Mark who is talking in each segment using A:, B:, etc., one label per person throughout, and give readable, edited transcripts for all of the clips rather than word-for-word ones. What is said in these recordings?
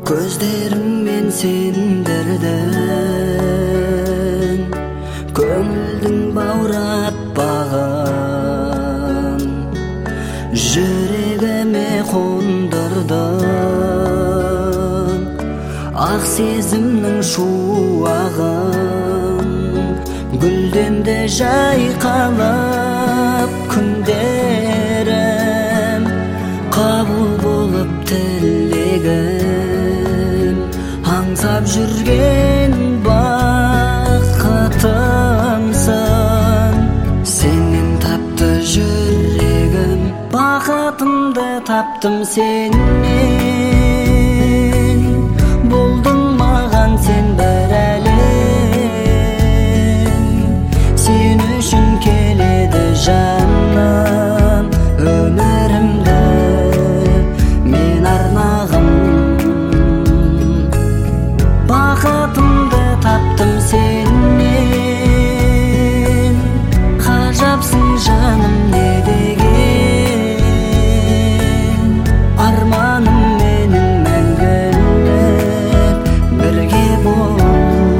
A: Көздеріңмен сендірдің, көңілдің бауратпаған, жүрегіме қондырдың, ақ сезімнің шуағын, гүлденді жайқалып күндерім, қабыл болып тілегім, аңсап жүрген бақытымсың. Сенен тапты жүрегім, бақытымды таптым сенен. Болдың маған сен бір әлем, сен үшін келеді жаным өмірімді мен арнағым. Бақытымды таптым сенен, ғажапсың жаным не деген. Арманым менің мәңгілік бірге болу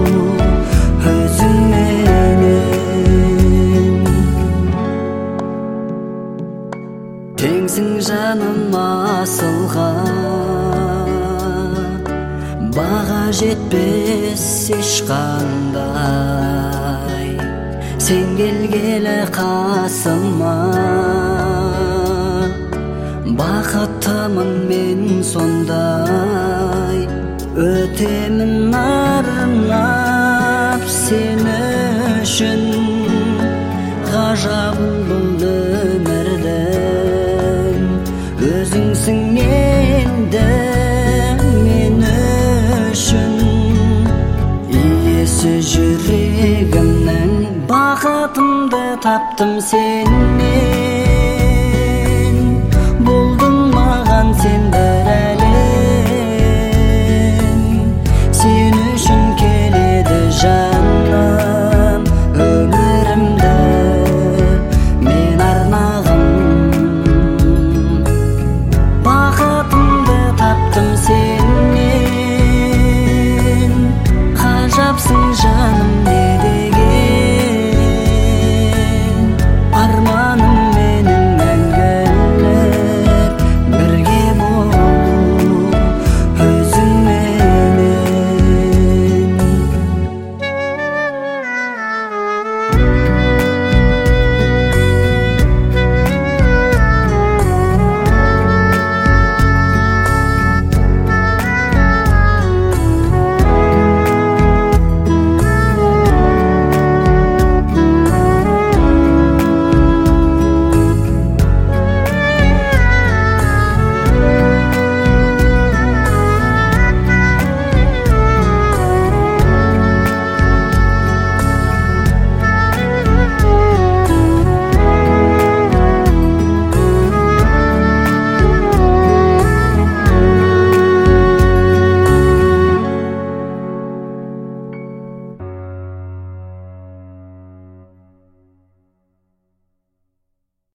A: өзіңменен. Теңсің жаным асылға, баға жетпес ешқандай. Сен келгелі қасыма, бақыттымын мен сондай. Өтемін арнап сен үшін, ғажабым бұл өмірдің. Өзіңсің енді мен үшін, иесі жүрегімнің. Бақытымды таптым сен.